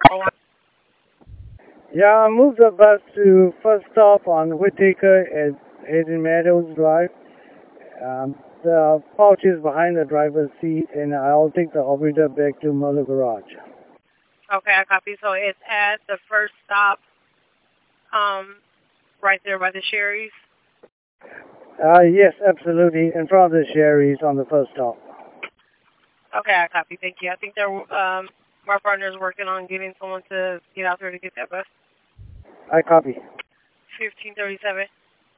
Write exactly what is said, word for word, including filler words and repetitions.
Oh, Yeah, I moved the bus to first stop on Whitaker at Hayden Meadows Drive. Um, the pouch is behind the driver's seat, and I'll take the operator back to Mother Garage. okay, I copy. So it's at the first stop, um, right there by the Sherry's. Uh, yes, absolutely, in front of the Sherry's on the first stop. Okay, I copy. Thank you. I think they're um, my partner's working on getting someone to get out there to get that bus. I copy. Fifteen thirty-seven.